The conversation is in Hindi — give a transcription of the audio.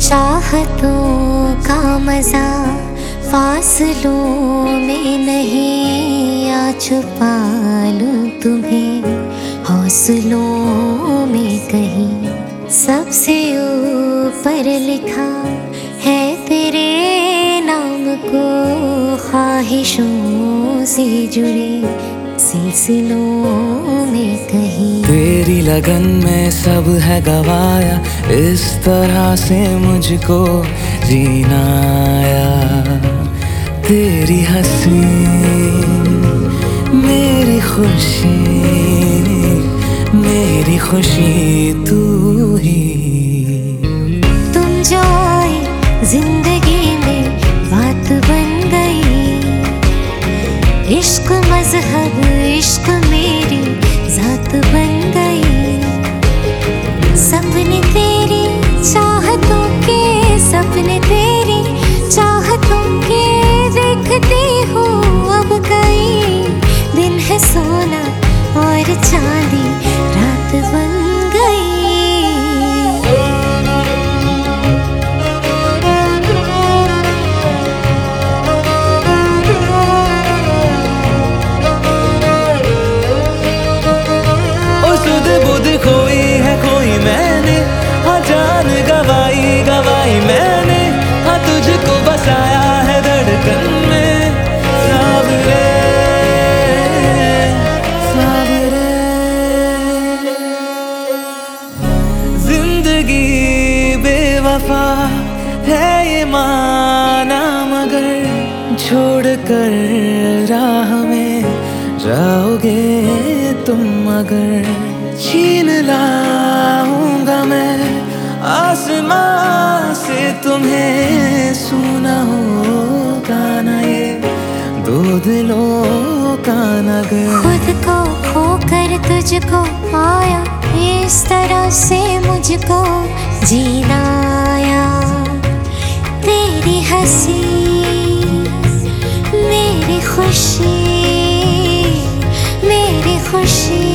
चाहतों का मजा फासलों में नहीं, आ छुपा लूं तुम्हें हौसलों में कहीं। सबसे ऊपर लिखा है तेरे नाम को, ख्वाहिशों से जुड़े सिलसिलों में कहीं। तेरी लगन में सब है गवाया, इस तरह से मुझको जीना आया। तेरी हंसी मेरी खुशी तू ही। तुम जो आए जिंदगी में बात बन गई, इश्क मजहब इश्क मेरी जात बन गई। सपने तेरी चाहतों के, सपने तेरी चाहतों के देखती हूँ अब कई। दिन है सोना और चांदी रात बन गई। बुध खोई है कोई मैंने, हाँ जान गवाई मैंने, हाँ तुझको बसाया है धड़कन में। सावरे जिंदगी बेवफा है ये माना, मगर छोड़ कर राह में जाओगे तुम अगर। छीन लाऊंगा मैं आसमां से तुम्हें, सुना होगा ना ये दो दिलों का नगर। खुद को खोकर तुझको पाया, इस तरह से मुझको जीना आया। तेरी हंसी मेरी खुशी